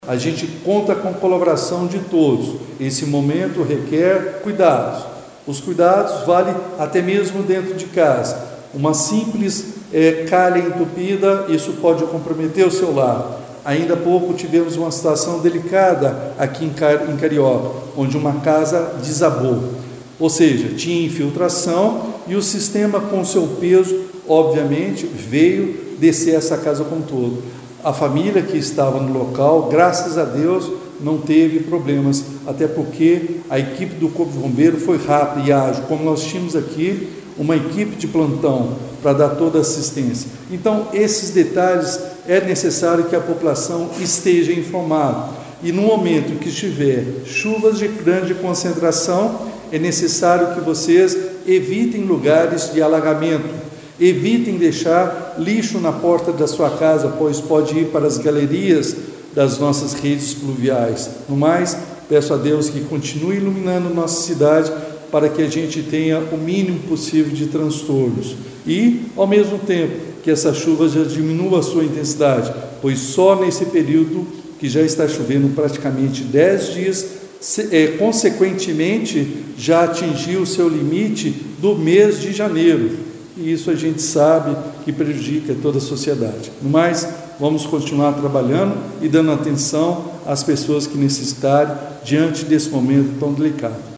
A gente conta com a colaboração de todos. Esse momento requer cuidados. Os cuidados valem até mesmo dentro de casa. Uma simples calha entupida, isso pode comprometer o seu lar. Ainda há pouco tivemos uma situação delicada aqui em Carioca, onde uma casa desabou. Ou seja, tinha infiltração e o sistema com seu peso, obviamente, veio descer essa casa como um todo. A família que estava no local, graças a Deus, não teve problemas, até porque a equipe do Corpo de Bombeiro foi rápida e ágil, como nós tínhamos aqui uma equipe de plantão para dar toda a assistência. Então, esses detalhes é necessário que a população esteja informada. E no momento que estiver chuvas de grande concentração, é necessário que vocês evitem lugares de alagamento. Evitem deixar lixo na porta da sua casa, pois pode ir para as galerias das nossas redes pluviais. No mais, peço a Deus que continue iluminando nossa cidade para que a gente tenha o mínimo possível de transtornos. E, ao mesmo tempo, que essa chuva já diminua a sua intensidade, pois só nesse período que já está chovendo praticamente 10 dias, consequentemente, já atingiu o seu limite do mês de janeiro. E isso a gente sabe que prejudica toda a sociedade. No mais, vamos continuar trabalhando e dando atenção às pessoas que necessitarem diante desse momento tão delicado.